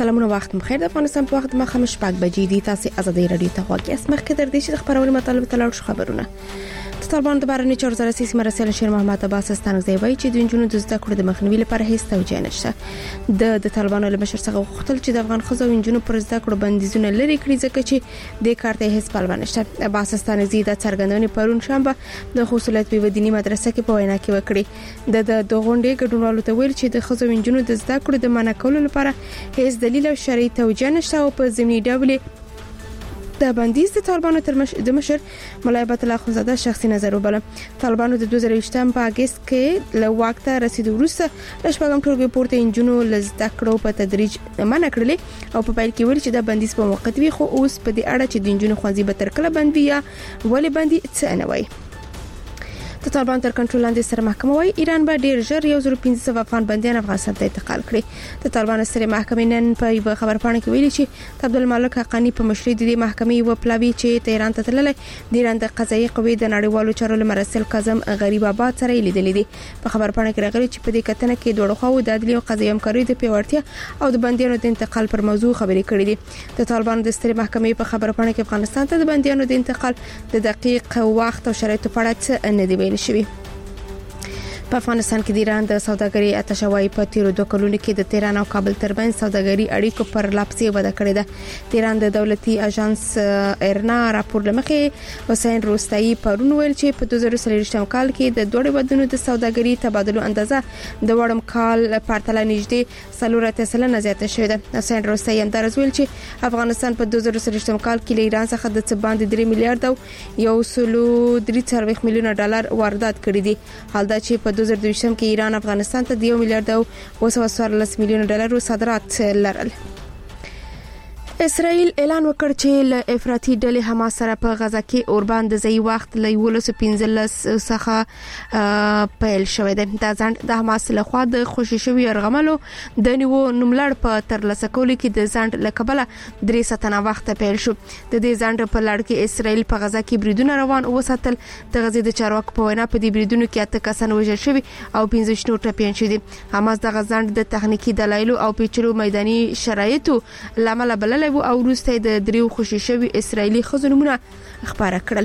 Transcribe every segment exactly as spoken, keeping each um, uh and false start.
سلامونه وخت مخیر د افغانستان په وخت مخه شپږ بجې دي. تاسو ازادي رادیو ته غواړئ اسمه کې در دې چې خبرونه مطلب تلاړ شو خبرونه طالبان د بارني چارو وزارت سیاسي مرسل شیر محمد عباس ستانګزی وایي چې د جنونو د زده کړو د مخنیوي لپاره هیڅ توجیه نشته. د د طالبانو له مشر څخه غوښتل چې د افغان ښځو او جنونو پر زده کړو بندیزونه لري کړي ځکه چې د کارته هیڅ پلوه نشته. عباس ستانګزی د څرګندونې پرون شنبه د خصوصیت په ودینی مدرسه کې په وینا کې وکړي. د د غونډې ګډونوالو ته ویل چې د ښځو او جنونو د زده کړو د منع کولو لپاره هیڅ دلیل او شرعي توجیه نشته او په ضمني ډول د بندیز د طالبانو تر مش... د مشر مولوی عبد الله خونزاده شخصي نظر وبله. طالبانو د دوه زره ویشتم په اگست کې له واک ته رسیدو وروسته د شپږم ټولګي پورته انجونو لزده کړو په تدریج منع کړلې او په پیل کې ویل چې د بندیز په موقت وي، خو اوس په دې اړه چې د انجونو خوندي به تر کله بند وي یا ولې بندي څه نه وایي. د طالبان تر کنټرول لاندې سره محکمه وايي ایران به ډیر ژر یو زر پنځه سوه افغان بنديان افغانستان ته انتقال کړي. د طالبان سره محکمې نن په یو خبرپاڼه کې ویلي چې عبدالمالک حقانی په مشرۍ د محکمې یو پلاوی چې تهران ته تللی د ایران د قضایي قوې د نړیوالو چارو مرسل کاظم غریب آباد سره لیدلې دي. په خبرپاڼه کې راغلي چې په دې کتنه کې دوه خواو د عدالت او قضایي همکارۍ د پیاوړتیا او د بنديانو د انتقال پر موضوع خبرې کړې دي. د طالبان د ستر محکمې په خبرپاڼه کې افغانستان ته د بنديانو د انتقال د دقیق وخت او شرایطو په اړه څه نه دی ویل شوی. په افغانستان کې د ایران د سوداګرۍ اتشوي په تیرو دوه کلونو کې د تهران او کابل ترمنځ سوداګرۍ اړیکو پر لاپسې وده کړې ده. د ایران د دولتي اژانس ارنا راپور لمخې حسین روستایی پرون ویل چې په دوه زره څلوېښتم کال کې د دوه ودونو د سوداګرۍ تبادلو اندازه د وړم کال پرتله نږدې څلور اتیا سلنه زیاته شوې ده. حسین روستایی هم درز ویل چې افغانستان په دوه زره څلوېښتم کال کې له ایران څخه د څه باندې درې میلیارډ او یو سلو درې څلوېښت میلیونه ډالر واردات کړي دي. حال دا چې په دوه زره دویشتم کې ایران افغانستان ته د یو میلیارډ او اوه سوه څوارلس میلیونه ډالر صادرات لرل. اسرائیل اعلان وکړ چې له افراطي ډلې حماس سره په غزا کې اوربان د ځای وخت له یولس پنځلس څخه پیل شوې ده. د ځند د حماس له خوا د خوشي شوی ارغملو د نیو نوملړ په تر لاسه کولو کې د ځند لکبله درې ساعته وخت پیل شو. د دې ځند په لړ کې اسرائیل په غزا کې بریدونه روان وساتل. د غزې د چارواکو په وینا په دې بریدونو کې اته کسان وژل شوي او پنځه شنو ټپيان شوي. حماس د غزند د تخنیکی دلایل او پیچلو میداني شرایطو لامل بلل او وروسته د دریو خوشي شوی اسرایلی خزونمونه خبره کړل.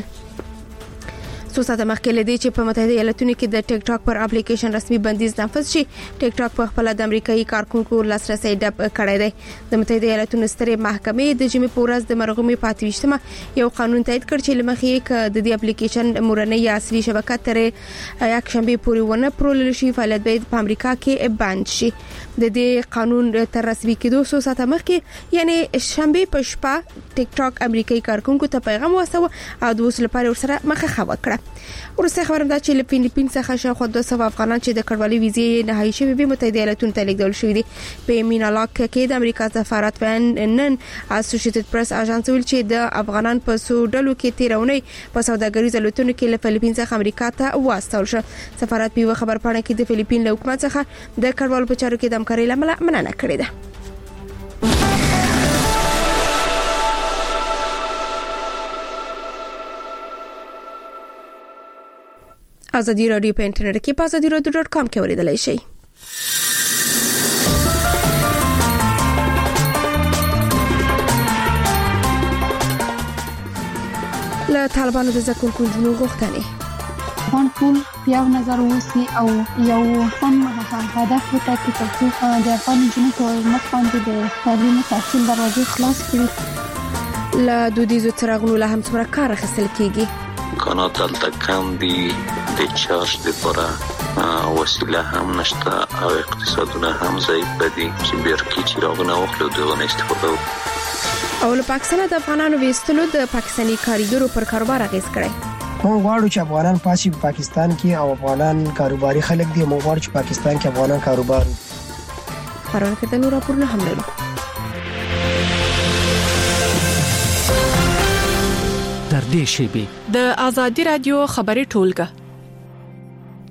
څو ساعته مخکې لدی چې په متحده ایالاتونو کې د ټیک ټاک پر اپلیکیشن رسمي بندیز نافذ شي، ټیک ټاک په خپل د امریکایي کارکونکو لاسرسي ډب کړی دی. د متحده ایالاتونو سترې محکمې د جمعې په ورځ د مرغومي پاتويشتمه یو قانون تایید کړ چې لمخې ک د دې اپلیکیشن مورنۍ اصلي شبکه تر یک شنبه پورې ونه پرول شي فعالیت به په امریکا کې بند شي. د دې قانون تر رسمي کېدو څو ساعته مخکې یعنی شنبه په شپه ټیک ټاک امریکایي کارکونکو ته پیغام واستاوه او د اوس لپاره ورسره مخه خوا کړه. ورسته خبرم دا چې له فلیپین څخه شاوخوا دوه سوه افغانان چې د کډوالۍ ویزې نهایی شوي به متحده ایالاتونو ته لیږدول شوي دي. په مینالاک کې د امریکا سفارت وین نن اسوسییټډ پریس اژانس ویل چې د افغانان په سو ډلو کې تیرونی په سوداګریزو الوتنو کې له فلیپین څخه امریکا ته واستول شو. سفارت په خبرپاڼه کې د فلیپین له حکومت څخه د کډوالو په چارو کې د همکارۍ لامل مننه کړې ده. ازادي رادیو په انټرنیټ کې په ازادي رادیو ډاټ کام کې اوریدلای شئ. له طالبانو د زکون کنجونو غوښتنې افغان ټول یو نظر وسی او یو سم هدف وټاکي چې د افغان جنونو په مخ باندې د تعلیم تحصیل دروازې خلاص کړي. له دودیزو څراغونو له هم څومره کار اخیستل کیږي. امکانات دلته کم دي، د چارج لپاره وسیله هم نشته او اقتصادونه هم ضعیف دي چې برقي چراغونه واخلو دغه استفاده وکړو. او له پاکستان د افغانانو ویستلو د پاکستاني کاریګرو پر کاروبار اغیز کړی. موږ غواړو چې افغانان پاسي په پاکستان کې او افغانان کاروباري خلک دي. موږ غواړو چې پاکستان کې افغانان کاروبار خبرونه کړه نور راپورونه هم لرو. در دې شیبه د ازادي رادیو خبري ټولګه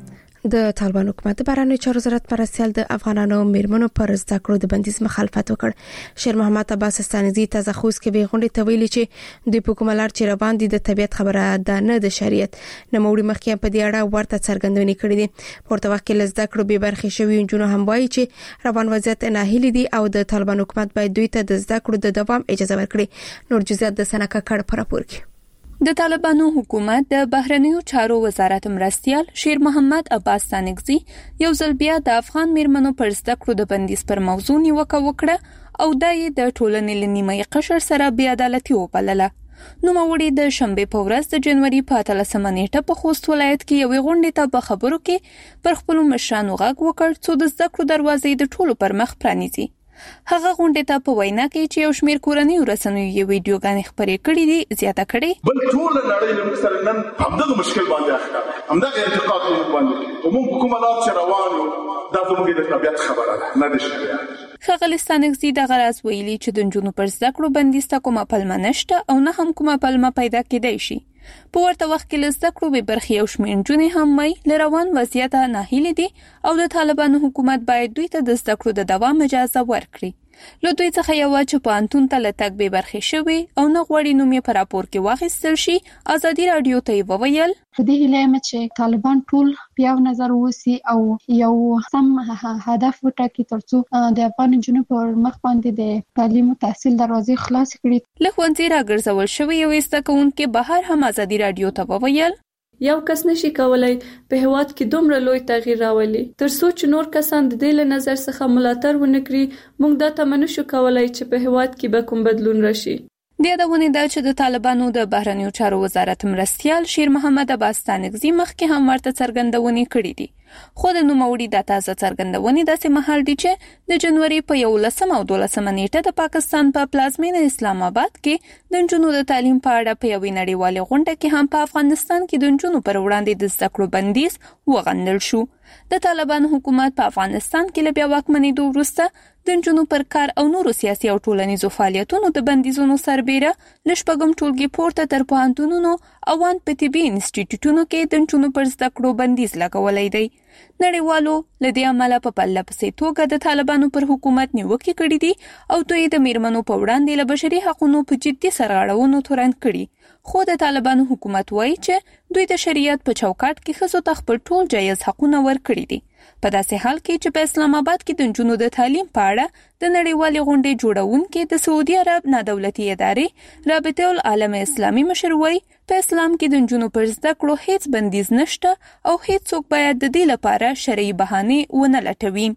د طالبان حکومت د بهرنیو چارو وزارت مرستیال د افغانانو میرمنو پر زده کړو د بندیز مخالفت وکړ. شیر محمد عباس ستانکزي تازه خوست کې به غونډې ته ویلي چې د حکومتلار چې روان دي د طبيعت خبره ده نه د شریعت نموړي مخکې په دې اړه ورته څرګندونې کړې دي. پورته وخت کې لزده کړو به برخې شوی انجونو هم وایي چې روان وضعیت ناهیلي دي او د طالبان حکومت باید دوی ته د زده کړو د دوام اجازه ورکړي. نور جزئیات د سنکه کړ پر راپور کې. د طالبانو حکومت د بهرنیو چارو وزارت مرستیال شیر محمد عباس ستانکزي یو ځل بیا د افغان میرمنو پر زده کړو د بندیز پر موضوع نیوکه وکړه او د د ټولنې لنیمه قشر سره بې عدالتي وبلله. نو موري د شنبه په ورځ د جنوري په اتلسمه نیټه په خوست ولایت کې یو غونډه ته په خبرو کې پر خپل مشرانو غږ وکړ چې د زده کړو دروازې د ټولو پر مخ پرانیزي. هغه غونډه ته په وینا کې چې یو شمېر کورنۍ رسنیو یو ویډیوګانې خبرې کړې دي زیاته کړې. بل ټول نړۍ له مثلا نن همدغه مشکل باندې اخته همدغه انتقاد باندې کوم حکومت چې روان یو دا زموږ د طبيعت خبره ده نه د شریعت. ښاغلي ستانکزي د غراز ویلي چې د نجونو پر زده کړو بندیز ته کومه پلمه نشته او نه هم کومه پلمه پیدا کېدای شي. په ورته وخت کې لزده کړو به برخې او شمېر نجونې هم وایي له روان وضعیت ناهیلي دي او د طالبانو حکومت باید دوی ته د زده کړو د دوام اجازه ورکړي. له دوی څخه یو چې په انتون ته لټک به برخې شوی او نه غوړي نومې پر راپور کې واخیستل شي. ازادي رادیو ته وویل په دې هیله چې طالبان ټول په یو نظر وسی او یو سم هدف وټاکي ترڅو د افغان جنو پر مخ باندې د تعلیم او تحصیل دروازې خلاص کړي. له ښوونځي راګرځول شوی یو استکونکو بهر هم ازادي رادیو ته وویل یو کس نشي کولای په هیواد کې دومره لوی تغییر راولي ترڅو چې نور کسان د دې له نظر څخه ملاتړ ونکړي. موږ دا تمنه شو کولای چې په هیواد کې به کوم بدلون راشي. د یادونه ده چې د طالبانو د بهرنیو چارو وزارت مرستیال شیر محمد عباس ستانکزي مخکې هم ورته څرګندونې کړې دي. خو د نوموړي د تازه څرګندونې داسې مهال دي چې د جنوري په یولسمه او دولسمه نیټه د پاکستان په پلازمینه اسلام آباد کې د نجونو د تعلیم په اړه په یوې نړیوالې غونډه کې هم په افغانستان کې د نجونو پر وړاندې د زده کړو بندیز وغندل شو. د طالبان حکومت په افغانستان کې له بیا واکمنېدو وروسته د نجونو پر کار او نورو سیاسي او ټولنیزو فعالیتونو د بندیزونو سربېره له شپږم ټولګي پورته تر پوهنتونونو او ان په طبي انسټیټیوټونو کې د نجونو پر زده کړو بندیز لګولی دی. نړیوالو له دې عمله په پرله پسې توګه د طالبانو پر حکومت نیوکې کړې دي او دوی د میرمنو په وړاندې له بشري حقوقو په جدي سرغړونو تورن کړي. خو د طالبانو حکومت وایي چې دوی د شریعت په چوکاټ کې ښځو ته خپل ټول جایز حقونه ورکړي دي. په داسې حال کې چې په اسلام آباد کې د نجونو د تعلیم په اړه د نړیوالې غونډې جوړونکي د سعودي عرب نادولتي ادارې رابطه العالم اسلامي مشر وایي په اسلام کې د نجونو پر زده کړو هیڅ بندیز نشته او هیڅ څوک باید د دې لپاره شرعي بهانې ونه لټوي.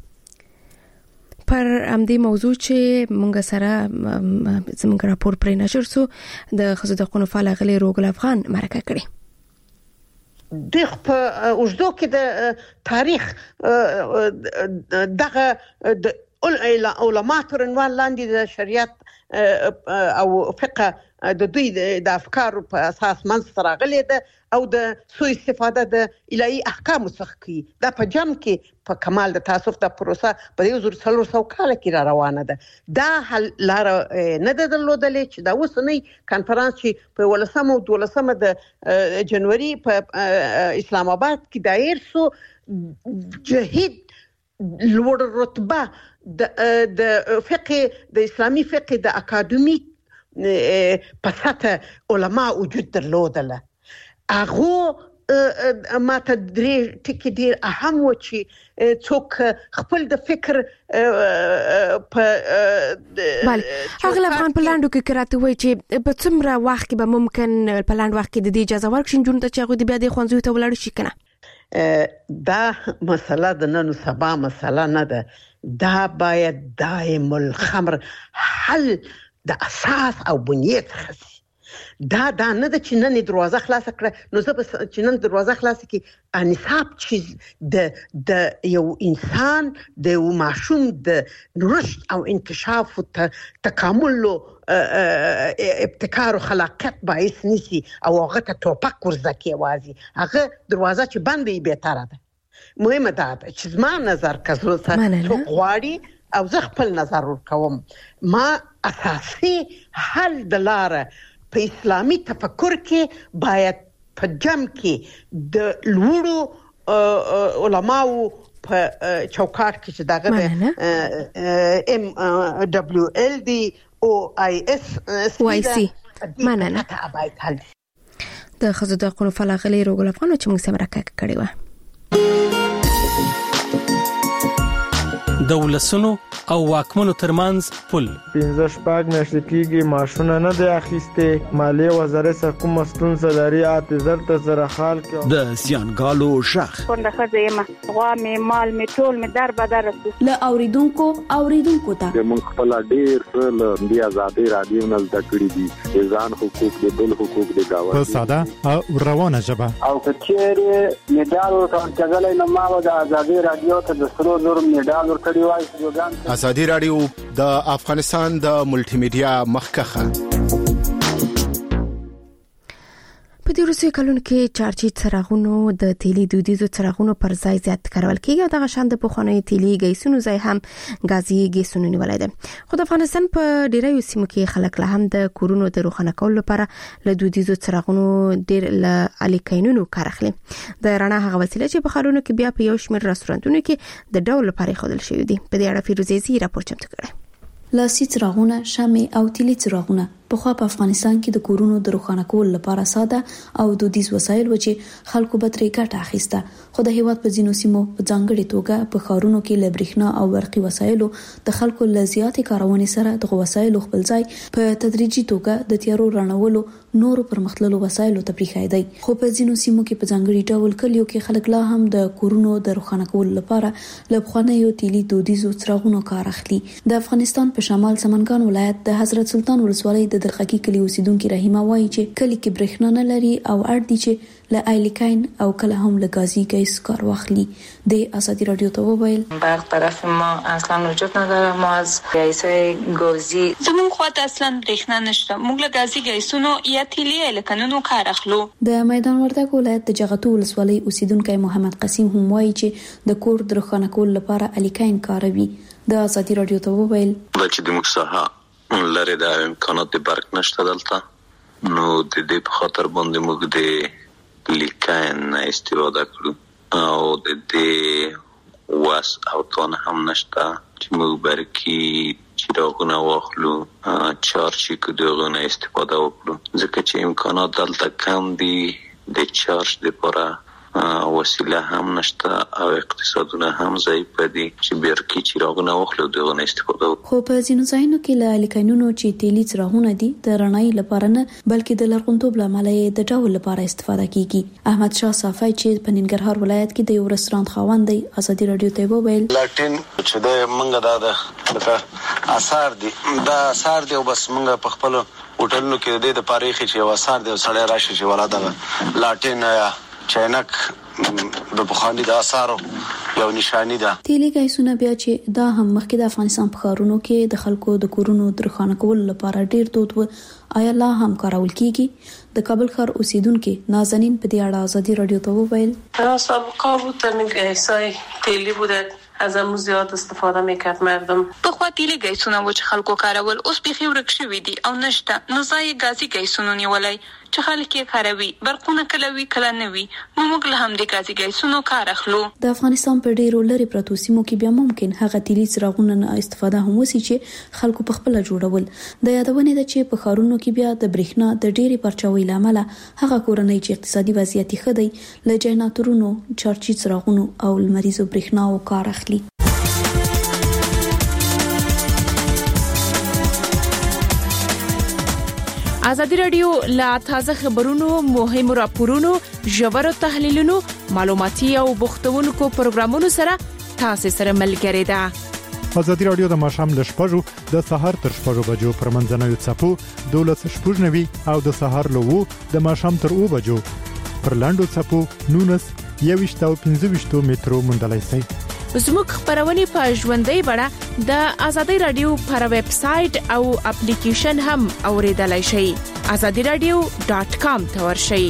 پر همدې موضوع چې مونږ سره زموږ راپور پرې نشر سو د خزو د قانون فعال غلي روغل افغان مرکه کړي. دغه په اوجدو کې د تاریخ دغه د علماء تر عنوان لاندې د شریعت او فقه د دوی د افکار په اساس منځ راغلي ده او د سوء استفاده د الهي احکام څخه کوي. دا په جام کې په کمال د تاسف د پروسه په یو زر څلور سو کال کې را روانه ده. دا حل لار نه ده درلودلې چې دا اوسنی کانفرنس چې په ولسمه او دولسمه د جنوري په اسلام آباد کې دایر سو جهید لوړ رتبه د د فقه د اسلامي فقه د اکاډمیک په سطح علما وجود درلودله. هغه ما ته درې ټکي ډېر اهم و چې څوک خپل د فکر په بل هغه افغان په لاندو کې کراته وای چې په څومره وخت کې به ممکن په لاند وخت کې د دې اجازه ورکړي جون ته چې هغه د بیا د خوانځو ته ولاړ شي کنه. دا مسله د نن سبا مسله نه ده. دا باید دائم الخمر حل د اساس او بنیاد خاص دا دا نه د چنن دروازه خلاص کړه نو زه به چنن دروازه خلاص کی انصاف چې د د یو انسان د یو معشوم د رشد او انکشاف او تکامل ابتکار او خلاقیت باعث نشي او هغه ته توپک ورزکه وازي هغه دروازه چې بندې به تر ده. مهمه ده چې زما نظر کزو سره غواړي او زه خپل نظر ورکوم. ما اساسي حل د لاره په اسلامي تفکر کې باید په جمع کې د لوړو علماو په چوکاټ کې چې دغه ام دبليو ال دي او اي اس واي سي مننه د خزو د قانون فلاغلي روغل افغان چې موږ سره راکړه کړی و د ولسونو او واکمنو ترمنځ پل پنځه شپږ میاشتې کېږي معاشونه نه دی اخیسته مالیه وزارت سره کوم ستونزه لري اعتذار ته سره حال کې د زیانګالو شخ څنګه خځه یم غوا می مال می ټول می در بدر له اوریدونکو اوریدونکو ته موږ خپل ډیر څه د آزادي رادیو نه زده کړی دي ځان حقوق د بل حقوق د گاوند په ساده او روانه ژبه او کچېره میډال ورته ځګلې نه ما د آزادي رادیو ته د سرو زر میډال ورکړی وای آزادي رادیو د افغانستان د ملټي میډیا مخکخه په دې وروستیو کلونو کې چارجي څراغونو د تیلي دودیزو څراغونو پر ځای زیات کارول کېږي او دغه شان د پخوانیو تیلي ګیسونو ځای هم غازي ګیسونو نیولای دي. خو د افغانستان په ډیرو سیمو کې خلک له هم د کورونو د روښانه کولو لپاره له دودیزو څراغونو ډیر له الیکاینونو کار اخلي. د رڼا هغه وسیله چې په خارونو کې بیا په یو شمېر رستورانتونو کې د ډول لپاره خودل شوی دي. په دې اړه فیروزي راپور چمتو کړی. لاسي څراغونه، شمع او تیلي څراغونه په خو په افغانستان کې د کورونو د روښانه کولو لپاره ساده او دودیز وسایل و چې خلکو به ترې ګټه اخیسته. خو د هیواد په ځینو سیمو په ځانګړي توګه په خارونو کې له برېښنا او برقي وسایلو د خلکو له زیاتې کارونې سره د وسایلو خپل ځای په تدریجي توګه د تیارو رڼولو نورو پرمختللو وسایلو ته پریښودي. خو په ځینو سیمو کې په ځانګړي ډول کلیو کې خلک لا هم د کورونو د روښانه کولو لپاره له پخوانیو تیلي دودیزو څراغونو کار اخلي. د افغانستان په شمال سمنګان ولایت د حضرت سلطان ولسوالۍ د دلخکی کلی اوسیدونکو رحیمه وایي چې کلی کې برېښنا نه لري او اړ دي چې له ایلیکاین او کله هم له غازي ګیس کار واخلي. د آزادی رادیو ته وویل برق طرف ما اصلا وجود نداره، ما از گیسای گازی زمون خواته اصلا برېښنا نشته، موږ له غازي ګیسونو یا تیلي ایلیکانونو کار اخلو. د میدان وردګ ولایت د جغتو ولسوالۍ اوسیدونکو محمد قسیم هم وایي چې د کور د روښانه کولو لپاره ایلیکاین کاروي. د آزادی رادیو ته وویل چې د مکساها لري د امکانات د برق نشته دلته، نو د دې په خاطر باندې موږ د لیکاین استفاده کړو او د دې واس او توان هم نشته چې موږ برقي چراغونه واخلو چارج کې دغه استفاده وکړو، ځکه چې امکانات دلته کم دي، د چارج لپاره وسیله هم نشته او اقتصادونه هم ضعیف دي چې برقي چراغونه واخلو دغه استفاده وکړو. خو په ځینو ځایونو کې له الیکاینونو چې تیلي څراغونه دي د رڼایي لپاره نه بلکې د لرغونتوب لامل یې د ډول لپاره استفاده کیږي. احمد شاه صافی چې په ننګرهار ولایت کې د یو رستورانت خاوند دی آزادی رادیو ته وویل لاټین چې د منګه دا د اثر دي دا اثر دی او بس منګه په خپل هوټلونو کې د دې تاریخ چې یو اثر دی سړی راشي چې ولاده لاټین یا چینک د بخاری د اثارو یو نشانی ده. تیلي ګیسونه بیا چې دا هم مخکې د افغانستان په خارونو کې د خلکو د کورونو د روښانه کولو لپاره ډیر دود و، آیا لا هم کارول کیږي؟ د کابل ښار اوسیدونکو نازنین په دې اړه آزادی رادیو ته وویل سابقا بود گیسای تیلی بوده از امو زیاد استفاده میکرد مردم. په خوا تیلي ګیسونه و چې خلکو کارول اوس بيخي ورک شوی دي او نشته، نو ځای غازي ګیسونو نیولای چې خلک یې کاروي، برقونه کله وی کله نه وی، نو موږ له هم د غازي ګیسونو کار اخلو. د افغانستان په ډیرو لري پروتو سیمو کې بیا ممکن هغه تیلي څراغونه نه استفاده هم وسی چې خلکو په خپل جوړول. د یادونه ده چې په خارونو کې بیا د برېښنا د ډیري پرچاوي لامل هغه کورنۍ چې اقتصادي وضعیت ښه دی له جنراتورونو، چارجي څراغونو او لمریزو برېښنا او کار اخلي. آزادی رادیو لا تازه خبرونو، مهمو راپورونو، ژورو تحلیلونو، معلوماتي او بوختونکو پروګرامونو سره تاسو سره ملګری ده. آزادی رادیو د ماښام ل شپږو د سهار تر شپږو بجو پر منځنوي څپو دولس شپږ نوي او د سهار له وو د ماښام تر اوو بجو پر لاندو څپو نونس یويشت او پنځه ویشت مترو مندلای شي. زموږ خبرونه په ژوندۍ بڼه د آزادی رادیو پر ویب سټ او اپلیکیشن هم اوریدلای شئ. آزادی رادیو ډاټ کام ته ورشئ.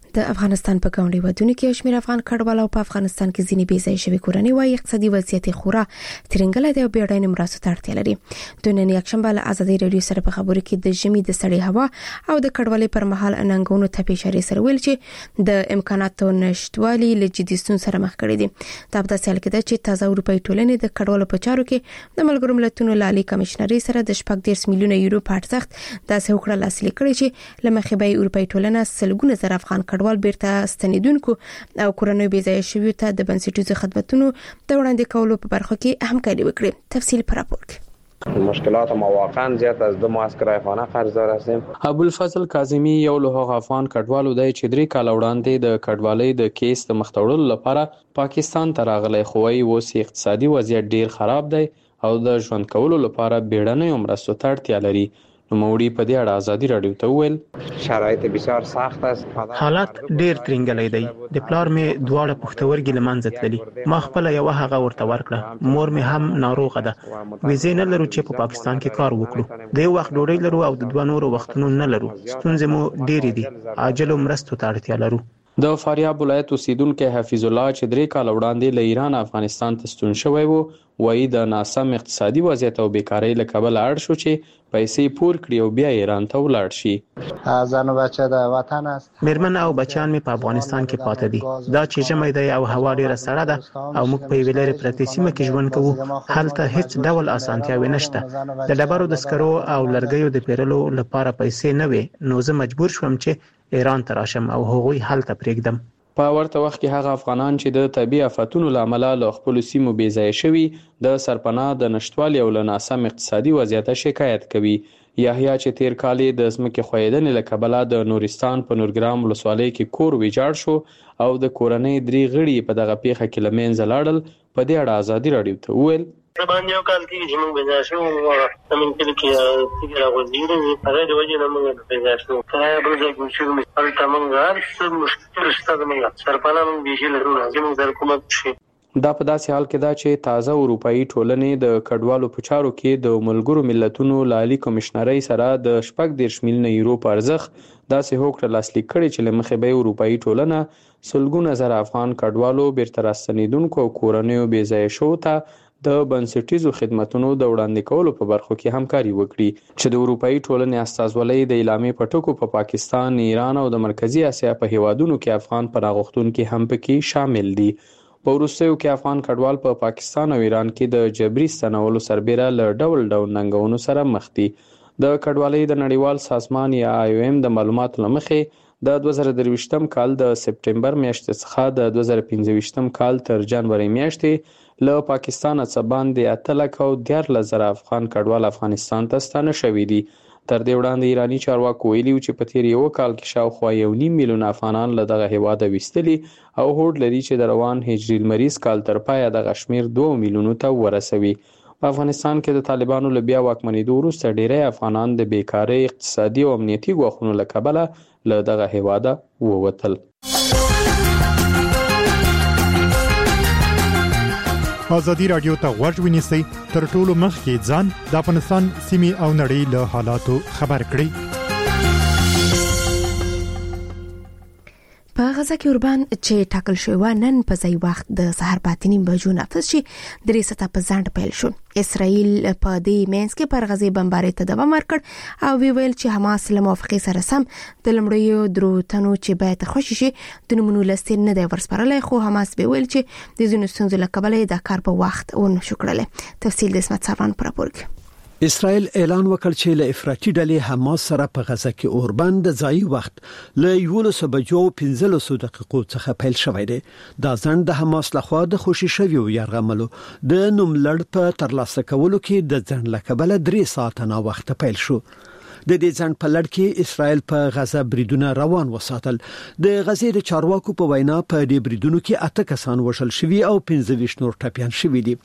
د افغانستان په ګاونډي ودونو کې شمیر افغان کډوالو په افغانستان کې ځینې بې ځای شوی کورنۍ وايي اقتصادي وضعیت خورا ترنګل دی او بیړنۍ مرستو ته اړتیا لري. د نن یکشنبه له ازادي رادیو سره په خبرو کې د ژمي د سړې هوا او د کډوالۍ پر مهال اننګونو ته اشاره سره ویل چې د امکاناتو نشټوالي له جدي ستونزو سره مخ کړي دي. دا په داسې حال کې ده چې تازه اروپאי ټولنې د کډوالو په چارو کې د ملګرو ملتونو لالي کمشنري سره د شپږ دېرش میلیونه یورو په ارزښت داسې وکړه لاسلیک کړي چې لمخې به اروپאי ټولنه سلګونه زر افغان کډوال بیرته ستنیدونکو او کورنۍ بې ځای شویو ته د بنسټیزو خدماتو د وړاندې کولو په برخه کې همکاري وکړي. تفصیل پر راپور کې مشکلات ما واقعا زیات از دو ماسکرای خانه قرضدار هستیم. ابوالفضل کاظمی یو له افغان کډوالو دی چې درې کال وړاندې د کډوالۍ د کیس د مختوړلو لپاره پاکستان ته راغلی، خو یې اوس اقتصادي وضعیت ډیر خراب دی او د ژوند کولو لپاره بیړنۍ مرستو ته اړتیا لري. نوموړي په دې اړه ازادي رادیو ته وویل شرایط بسیار سخت است، حالات ډیر ترنګلې دی. د پلار می دواړه پښتورګي لمنځت لري. ما خپل یو هغه ورته ورکړه. مور می هم ناروغه ده. ویزې نه لرو چې په پاکستان کې کار وکړو. د یو وخت ډوډۍ لرو او د دوه نورو وختونو نه لرو. ستونزې مو ډېرې دي. عاجل مرستو ته اړتیا لرو. د فاریاب ولایت اوسیدونکو حفیظ الله چې درې کال وړاندې له ایران افغانستان ته ستون شوی وو، وایي د ناسم اقتصادي وضعیت او بیکارۍ له کبله اړ شو چې پیسې پور کړي او بیا ایران ته ولاړ شي. زن او بچه د وطن است. میرمن او بچیان می په افغانستان کې پاتې دي. دا چې ژمی دی او هوا ډیره سړه ده او موږ په ویلر پرتې سیمه کې ژوند کوو. هلته هیڅ ډول اسانتیاوي نشته. د ډبرو د سکرو او لرګیو د پیرلو لپاره پیسې نه وي، نو زه مجبور شوم چې ایران ته راشم او هغوی هلته پرېږدم. په ورته وخت کې هغه افغانان چې د طبي آفتونو له امله له خپل سیمو بې ځای شوي د سرپناه د نشټوالي او له ناسم اقتصادي وضعیت شکایت کوي. یحیی چې تیر کال د ځمکې ښویېدنې له کبله د نورستان په نورګرام ولسوالۍ کې کور ویجاړ شو او د کورنۍ درې غړي په دغه پیښه کې له منځه لاړل. په دې اړه ازادي رادیو ته وویل باندې یو کال کې چې موږ بېځای شو زموږ کلي کې تیږې راغورځېدلې وې. هغې د وجې نه موږ بېځای شو. کرایه بل ځای کې اوسېږو. هلته موږ هر څه مشکل شته زموږ. سرپناه موږ بیخي لرو. زموږ سره کومک شي. دا په داسې حال کې ده چې تازه اروپאי ټولنې د کډوالو په چارو کې د ملګرو ملتونو لالي کمشنرۍ سره د شپږ دېرش میلیونه یورو په ارزښت داسې هوکړه لاسلیک کړې چې له مخې به اروپאי ټولنه سلګونه زره افغان کډوالو بیرته راستنېدونکو او کورنیو بې ځای شوو ته د بنسټیزو خدماتو د وړاندې کولو په برخو کې همکاري وکړي. چې د اروپאי ټولنې استازولۍ د اعلامیې په ټکو په پاکستان، ایران او د مرکزی اسیا په هیوادونو کې افغان پناهغوښتونکي هم پکې شامل دي. په وروستیو کې افغان کډوال په پا پاکستان او ایران کې د جبري ستنولو سربېره له ډول ډول ننګونو سره مخ دي. د کډوالۍ د نړیوال سازمان یا آی او ایم د معلوماتو له مخې د دوه زره درویشتم کال د سپټمبر میاشتې څخه د دوه زره پنځه ویشتم کال تر جنوري میاشتې له پاکستان څخه باندې اته لک او دیارلس زره افغان کډوال افغانستان ته ستانه شوي دي. تر دې وړاندې ایرانی چارواکو ویلي چې په تیر یو کال کې شاوخوا یو نیم میلیون افغانان له دغه هیواده ویستلي او هوډ لري چې د روان هجري لمریز کال تر پایه دغه شمیر دوه میلیونو ته ورسوي. په افغانستان کې د طالبانو له بیا واکمنېدو وروسته ډیری افغانان د بیکارۍ، اقتصادي او امنیتي ګواښونو له کبله له دغه هیواده ووتل. ازادي رادیو ته غوږ ونیسئ، تر ټولو مخکې ځان د افغانستان سیمې او نړۍ له حالاتو خبر کړئ. په غزا کې اوربان چې ټاکل شوی و نن په ځای وخت د سهار پاتې نیم بجو نفس چې درې ساعته په ځنډ پیل شو. اسرائیل په دې مینس کې پر غزې بمبارۍ ته دوام ورکړ او وی ویل چې حماس له موافقې سره سم د لمړیو درو تنو چې باید خوشی شي د نمونو لستې نه دی ورسپارلی، خو حماس به ویل چې د ځینو ستونزو له کبله د کار په وخت ونه شو کړلی. تفصیل د اسمت سروان پر راپور کې. اسرائیل اعلان وکړ چې له افراطي ډلې حماس سره په غزا کې اوربند د ځای وخت له یولس بجو پنځلس دقیقو څخه پیل شوی دی. دا ځند د حماس لخوا د خوشي شویو یرغملو د نوملړ په ترلاسه کولو کې د ځند لکبله درې ساعته نا وخت پیل شو. د دې ځند په لړ کې اسرائیل په غزا بریدونه روان وساتل. د غزې د چارواکو په وینا په دې بریدونو کې اته کسان وژل شوي او پنځه ویشت نور ټپیان شوي دي.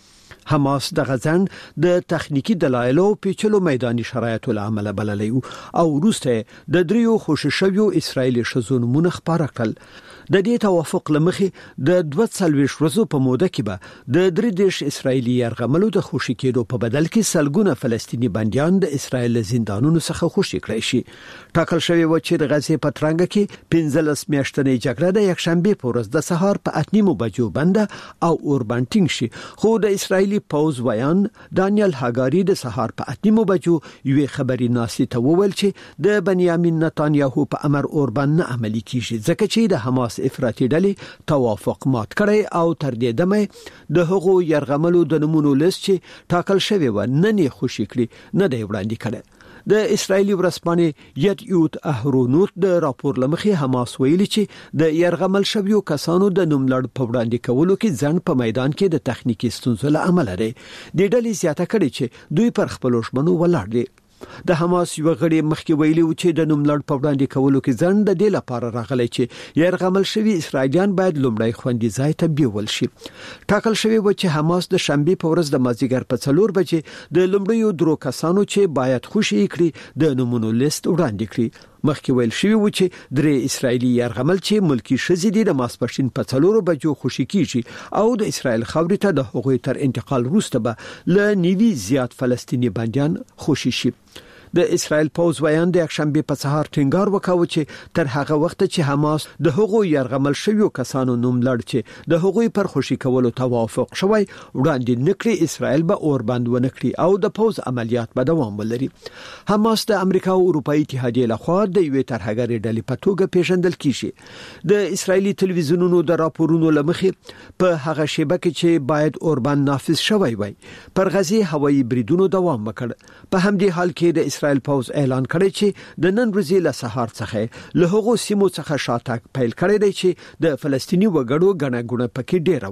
حماس د غزن د تخنیکی دلایلو پیچلو میداني شرایطو لامل بللی او روسته د دریو خوششویو اسرایلی شزون مونږ خبره کړل. د دې توافق لمخې د دوه څلويښت ورځو په موده کې به د درې دیش اسرایلی يرغملو د خوشی کېدو په بدل کې سلګونه فلسطینی بنديان د اسرایل زندانونو څخه خوشی کړی شي. ټاکل شوی و چې د غزې په ترنګ کې پنځلس میاشتنې جګړه د یکشنبه په ورځ د سهار په اتنیمو بجو بنده او اوربانټینګ شي، خو د اسرایلی پوز ویان دانیل هاګاری د سهار په اتنیمو بجو یوې خبري ناسي ته وویل چې د بنیامین نتانیاهو په امر اوربان نه عملي کیږي ځکه چې د حماس افراطي ډلې توافق مات کړي او تر دې دمه د هغو يرغملو د نمونو لیست چې ټاکل شوی و نه نه خوشی کړي نه دی وړاندې کړي. د اسرایلی ورسپانې یدیوت اهرونوت د راپور لمخې حماس ویلي چې د يرغمل شویو کسانو د نوملړ په وړاندې کولو کې ځن په میدان کې د تخنیکی ستونزو له امله لري. د ډلې زیاته کړي چې دوی پر خپل ژمنو ولاړ دي. د حماس یو غړي مخکې ویلي و چې د نوملړ په وړاندې کولو کې ځن د دې لپاره راغلی چې يرغمل شوی اسرایلیان باید لومړی خوندي ځای ته بیول شي. ټاکل شوی و چې حماس د شنبه په ورځ د مازیګر په څلور بجې د لومړیو درو کسانو چې باید خوشی کړي د نمونو لیست وړاندې کړي. مخکې ویل شوی و چې درې اسرایلی يرغمل چې ملکی شزې دي د ماسپښین په څلورو بجو خوشی کیږي او د اسرایل خاورې ته د هغوی تر انتقال وروسته به ل نیوي زیات فلسطینی بنديان خوشی شي. د اسرایل پوز ویان د یکشنبه په سهار ټینګار وکاوه چې تر هغه وخت چې حماس د هغو يرغمل شویو کسانو نوملړ چې د هغوی پر خوشی کولو توافق شوی وړاندې نکړي اسرایل به اور بند ونکړي او د پوز عملیات به دوام ولري. حماس د امریکا او اروپאי اتحادیه لخوا د یوې ترهګرې ډلې په توګه پیژندل کیږي. د اسرایلی تلویزیونونو د راپورونو لمخې په هغه شیبه کې چې باید اور بند نافذ شوی وای پر غزې هوایي بریدونو دوام وکړ. په همدې حال کې د اسرایل پوز اعلان کړی چې د نن ورځې له سهار څخه له هغو سیمو څخه شاتګ پیل کړی دی چې د فلسطینی وګړو غنه غونه پکې ډیر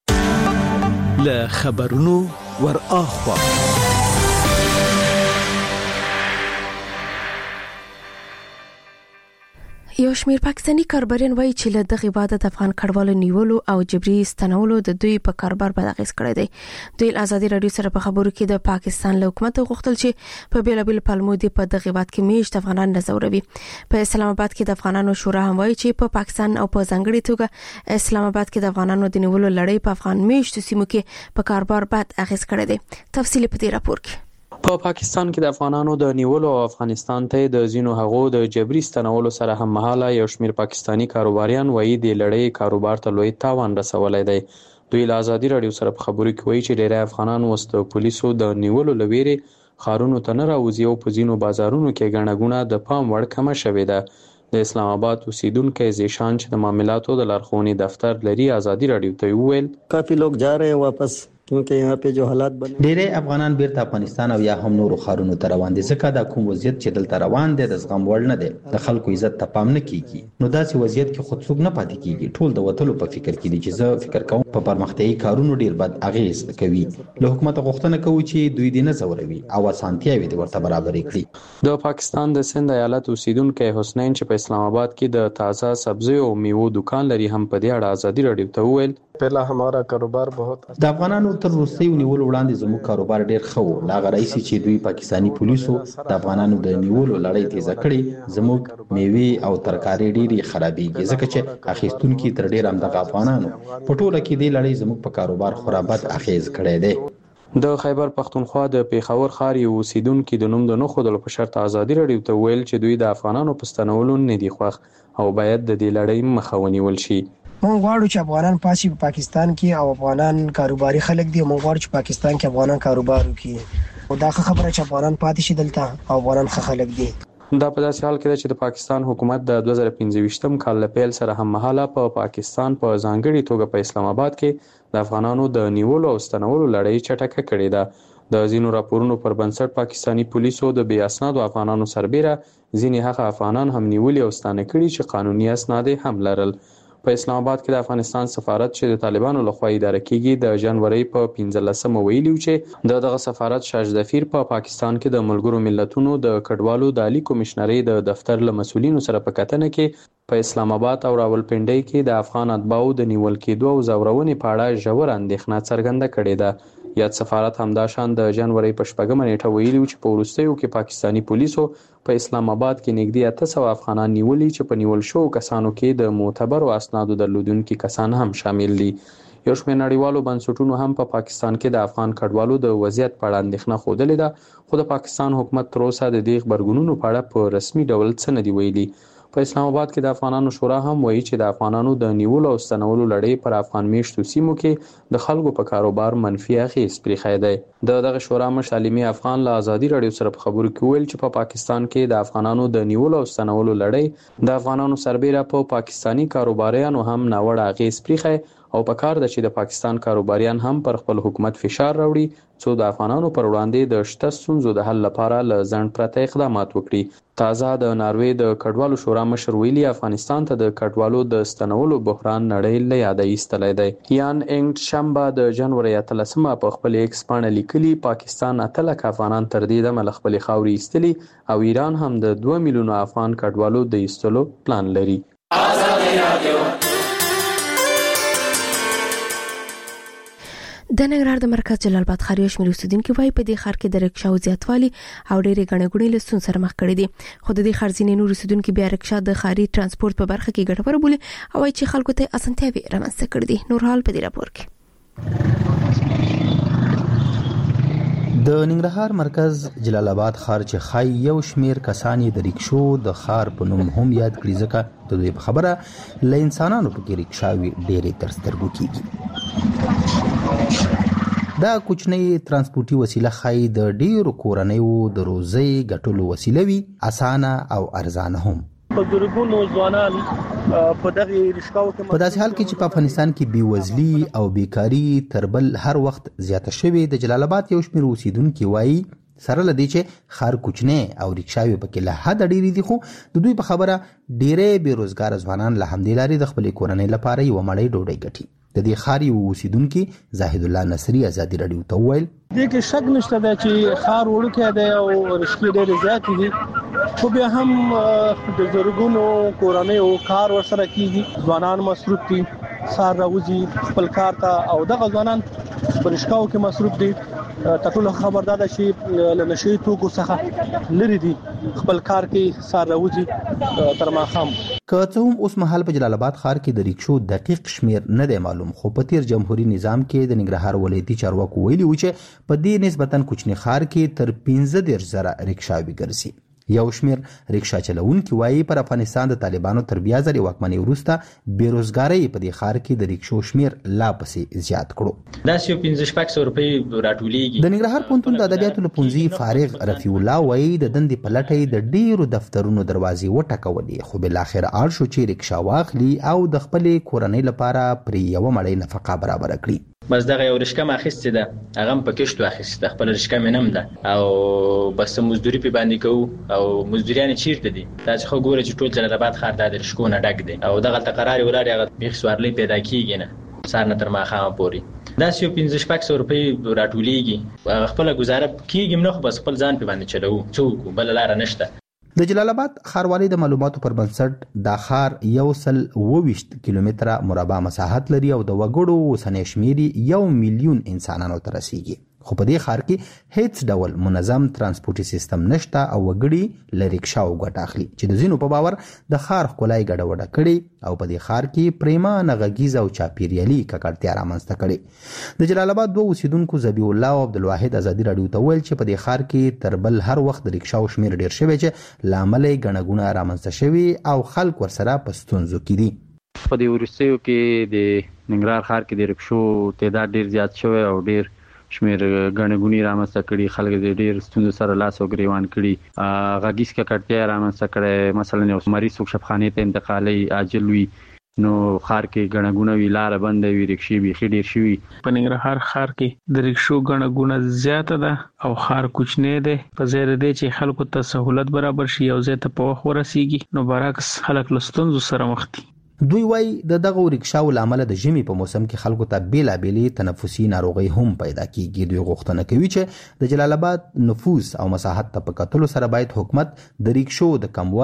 و. له خبرونو ور اخوا یو شمیر پاکستانی کاربرین وایي چې له دغه واده د افغان کډوالو نیولو او جبري ستنولو د دوی په کاروبار بد اغیز کړی دی. دوی ازادي رادیو سره په خبرو کې د پاکستان له حکومت غوښتل چې په بیلابل پلمو دی په دغه واده کې میشت افغانان نزوروي. په اسلام آباد کې د افغانانو شورا هم وایي چې په پاکستان او په ځنګړي توګه اسلام آباد کې د افغانانو د نیولو لړۍ په افغان میشت سیمو کې په کاروبار بد اغیز کړی دی. تفصیل په دې راپور کې. په پاکستان کې د افغانانو د نیولو او افغانستان ته د زینو هغو د جبري ستنولو سره هم مهاله یو شمیر پاکستانی کاروباریان وایي د لړۍ کاروبار ته لوی تاوان رسولی دی. دوی له ازادي رادیو سره په خبرو کې وایي چې ډیری افغانان اوس د پولیسو د نیولو لویري خارونو ته نه راوځي او په زینو بازارونو کې ګڼه ګوڼه د پام وړ کمه شوې ده. د اسلام آباد اوسیدونکو زیشان چې د معاملاتو د لارښوونې دفتر لري ازادي رادیو ته وویل کافي لوگ جا رہے ہیں واپس کیونکہ یہاں پہ جو حالات بنے ډېری افغانان بیرته افغانستان او یا هم نورو خارونو ته روان دي ځکه دا کوم وضعیت چې دلته روان دي د زغم وړ نه دی. د خلکو عزت ته پام نه کیږي نو داسې وضعیت کې خود څوک نه پاتې کیږي. ټول د وټلو په فکر کې دي چې زه فکر کوم په پرمختیایي کارونو ډیر بد اغیز کوي. له حکومت غوښتنه کوي چې دوی دې نه زوروي او اسانتیاوي دې ورته برابرې کړي. د پاکستان د سند ایالت اوسیدونکو حسنین چې په اسلام آباد کې د تازه سبزیو او میوو دکان لري هم په دې اړه ازادي رادیو ته وویل پهلا ہمارا کاروبار بہت د افغانانو تر روسي نیولو وړاندې زموږ کاروبار ډیر ښه و. لا غرايسي چې دوی پاکستانی پولیسو د افغانانو د نیولو لړۍ تیزه کړې زموږ میوه او ترکاري ډیری خرابېږي ځکه چې اخیستونکو تر ډیر هم د افغانانو په ټوله کې د لړۍ زموږ په کاروبار خرابت اخیز کړی دی. د خیبر پختونخوا د پیښور ښار یو اوسیدونکو د نوم د نه خودلو په شرط ازادي رادیو ته ویل چې دوی د افغانانو په ستنولو نه دي خوښ او باید د دې لړۍ مخه ونیول شي. مونږ غواړو چې افغانان پاسي په پاکستان کې او افغانان کاروباري خلک دي. مونږ غواړو چې پاکستان کې افغانان کاروبار وکړي او دا خبره چې افغانان پاتې شي دلته او افغانان ښه خلک دي. دا په داسې حال کې ده چې د پاکستان حکومت د دوه زره پنځه ویشتم کال له پیل سره هم مهاله په پاکستان په ځانګړي توګه په اسلام آباد کې د افغانانو د نیولو او ستنولو لړۍ چټکه کړې ده. د ځینو راپورونو پر بنسټ پاکستانی پولیسو د بې اسنادو افغانانو سربېره ځینې هغه افغانان هم نیولي او ستانه کړي چې قانوني اسناد هم لرل. په اسلام آباد کې د افغانستان سفارت چې د طالبانو لخوا اداره کیږي د جنوري په پنځلسمه ویلي چې د دغه سفارت شاج ظفیر په پاکستان کې د ملګرو ملتونو د کډوالو د عالی کمشنري د دفتر له مسولینو سره په کتنه کې په اسلام آباد او راولپنډي کې د افغان اتباعو د نیول کېدو او زورونې په اړه ژور اندېښنه څرګنده کړې ده. یاد سفارت همدا شان د جنوري په شپږمه نیټه ویلي چې په وروستیو کې پاکستانی پولیسو په اسلام آباد کې نږدې اته سوه افغانان نیولي چې په نیول شو کسانو کې د معتبرو اسنادو درلودونکي کسان هم شامل دي. یو شمېر نړیوالو بنسټونو هم په پا پاکستان کې د افغان کډوالو د وضعیت په اړه اندېښنه ښودلې ده، خو د پاکستان حکومت تر اوسه د دې غبرګونونو په اړه په رسمي ډول څه نه دي ویلي. په اسلام آباد کې د افغانانو شورا هم وایي چې د افغانانو د نیولو او ستنولو لړۍ پر افغان میشتو سیمو کې د خلکو په کاروبار منفي اغېز پرېښی دی. د دغه شورا مشر علمي افغان له ازادي راډیو سره په خبرو کې ویل چې په پا پاکستان کې د افغانانو د نیولو او ستنولو لړۍ د افغانانو سربېره په پا پاکستانی کاروباریانو هم ناوړه اغېز پرېښی او په کار ده چې د پاکستان کاروباریان هم پر خپل حکومت فشار راوړي څو د افغانانو پر وړاندې د شته ستونزو د حل لپاره له ځنډ پرته اقدامات وکړي. تازه د ناروې د کډوالو شورا مشر ویلي افغانستان ته د کډوالو د ستنولو بحران نړۍ له یاده ایستلی دی. یان انګ شنبه د جنوري اتلسمه په خپل ایکس پاڼه لیکلي پاکستان اته لکه افغانان تر دې دمه له خپلې خاورې ایستلي او ایران هم د دوه میلیونو افغان کډوالو د ایستلو پلان لري. د ننګرهار د مرکز جلال آباد ښار یو شمېر اوسېدونکي وایي په دې ښار کې د رکشاو زیاتوالي او ډېرې ګڼې ګوڼې له ستونزو سره مخ کړي دي، خو د دې ښار ځینې نور اوسېدونکي بیا رکشا د ښاري ترانسپورت په برخه کې ګټوره بولي او وایي چې خلکو ته اسانتیاوې رامنځته کړي دي. نور حال په دې راپور کې. د ننګرهار مرکز جلال آباد ښار چې خای یو شمیر کسان د ریکشو د ښار په نوم هم یاد کړي ځکه د دوی په خبره له انسانانو په کې ریکشاوي ډېرې تر سترګو کېږي. دا کوچنی ترانسپورتي وسیله خای د ډیرو کورنیو د روزي ګټلو وسیله وي، اسانه او ارزانه هم. په ګرګونو ځوانان په دغه ریشکاو کې په داسې حال کې چې په افغانستان کې بیوزلي او بیکاری تر بل هر وخت زیاته شوې، د جلال آباد یو شمېر اوسیدونکي وایي سره لدی چې خار کوچنی او ریکشاوي پکې له حد ډېرې دي، خو د دوی په خبره ډېرې بیروزګار ځوانان له همدې لارې د خپلې کورنۍ لپاره یوه مړۍ ډوډۍ ګټي. د دې ښار یو اوسیدونکي زاهد الله نصري ازادي راډیو ته وویل دې کې شک نشته دی چې ښار وړوکی دی او رشتې ډېرې زیاتې دي، خو بیا هم د زرګونو کورنیو کار ورسره کېږي، ځوانان مصروف دي، سهار راوځي خپل کار ته او دغه ځوانان په رشکاو کې مصروف دي. تر ټولو خبر دا ده چې له نشهیي توکو څخه لرې دي، خپل کار کې سهار راوځي تر ماښام. که څه هم اوس مهال په جلال آباد ښار کې د ریکشو دقیق شمیر نه دی معلوم، خو په تیر جمهوریت نظام کې د ننګرهار ولایتي چارواکو ویلي و چې په دې نسبتا کوچني ښار کې تر پنځه دېرش زره ریکشاوې ګرځي. یو شمیر ریکشا چلونکي وایي پر افغانستان د طالبانو تر بیا ځلې واکمنۍ وروسته بیروزګارۍ په دې ښار کې د ریکشو شمیر لا پسې زیات کړو. داسې یو پنځه شپږ سوه روپۍ راټولېږي. د ننګرهار پوهنتون د ادبیاتو له پوهنځي فارغ رفیع الله وایي د دندې په لټه د ډیرو دفترونو دروازې وټکولې، خو بالاخره اړ شو چې ریکشا واخلي او د خپلې کورنۍ لپاره پرې یوه مړۍ نفقه برابره کړي. بس دغه یو رشکه ما اخیستې ده، هغه هم په کښتو اخیستې، خپل رشکه مې نم ده او بس مزدوري پې باندې کوو او مزدوریانې چیرته دي؟ دا چې خو ګوره چې ټول جلال آباد ښار دا د رشکو نه ډک دی او دغلته قرارې ولاړې هغه بیخي سوارلۍ پیدا کېږي نه سهار نه تر ماښامه پورې. داسې یو پنځه شپږ سوه روپۍ راټولېږي، هغه خپله ګزاره کېږي هم نه، خو بس خپل ځان پې باندې چلوو، څه وکړو، بله لاره نشته. د جلال آباد ښاروالۍ د معلوماتو پر بنسټ دا ښار یو سل اوه ویشت کیلومتره مربع مساحت لري او د وګړو اوسنی شمېر یو میلیون انسانانو ته رسیږي، خو په دې ښار کې هیڅ ډول منظم ترانسپورتي سیستم نشته او وګړي له ریکشاو ګټه اخلي چې د ځینو په باور د ښار ښکلا یې ګډوډه کړې او په دې ښار کې پریمانه غږیزه او چاپیریالي ککړتیا رامنځته کړې. د جلال آباد دوه اوسیدونکو ذبیح الله او عبدالواحد ازادي راډیو ته ویل چې په دې ښار کې تر بل هر وخت د ریکشاو شمېر ډېر شوی چې له امله یې ګڼه ګوڼه رامنځته شوي او خلک ورسره په ستونزو کې دي. په دې وروستیو کې د ننګرهار ښار کې د ریکشو تعداد ډېر زیات شوی او ډېر شمیر ګڼه ګوڼې رامنځته کړي، خلک د ډېر ستونزو سره لاس او ګریوان کړي، غږیز ککړتیا رامنځته کړی، مثلا یو مریض څوک شفخانې ته انتقالوي عاجل وي نو ښار کې ګڼه ګوڼه وي، لاره بنده وي، رکشې بیخي ډېر شوي. په ننګرهار ښار کې د رکشو ګڼه ګوڼه زیاته ده او ښار کوچنی دی، په ځای د دې چې خلکو ته سهولت برابر شي یو ځای ته په وخت ورسیږي، نو برعکس خلک له ستونزو سره مخ دي. دوی وایي د دغه ریکشاو له امله د ژمي په موسم کې خلکو ته بېلابېلې تنفسي ناروغۍ هم پیدا کېږي. دوی غوښتنه کوي چې د جلال آباد نفوس او مساحت ته په کتلو سره باید حکومت د ریکشو د کموالي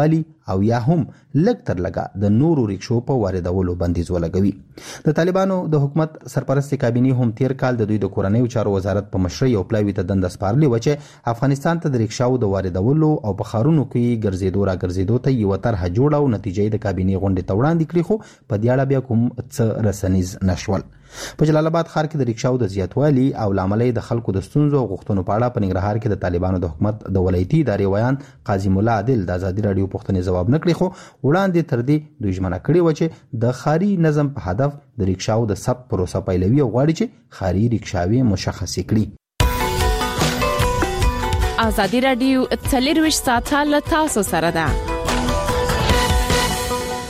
او یا هم لږ تر لږه د نورو ریکشو په واردولو بندیز ولګوي. د طالبانو د حکومت سرپرست کابینې هم تیر کال د دوی د کورنیو چارو وزارت په مشرۍ یو پلاوي ته دنده سپارلې و چې افغانستان ته د ریکشاو د واردولو او په ښارونو کې ګرځېدو را ګرځېدو ته یوه طرحه جوړه او نتیجه د کابینې غونډې ته وړاندې کړې، خو په دې اړه بیا کوم څه رسنیز نشول. په جلال آباد ښار کې د ریکشاو د زیاتوالي او لامل د خلکو د ستونزو او غوښتنو په اړه په ننګرهار کې د طالبانو د حکومت د ولایتي ادارې ویان قاضي مولا عادل د ازادي راډیو پوښتنې ځواب نه کړی، خو وړاندې تر دې دوی ژمنه کړې و چې د ښاري نظم په هدف د ریکشاو د ثبت پروسه پیلوي او غواړي چې ښاري ریکشاوې مشخصې کړي. ازادي راډیو څلرویشت ساعته له تاسو سره ده.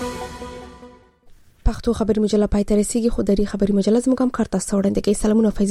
پښتو خبري مجله پای ته رسیدي، خو د دې خبري مجله زموږ هم کارته وړاندې کوي. سلامونه.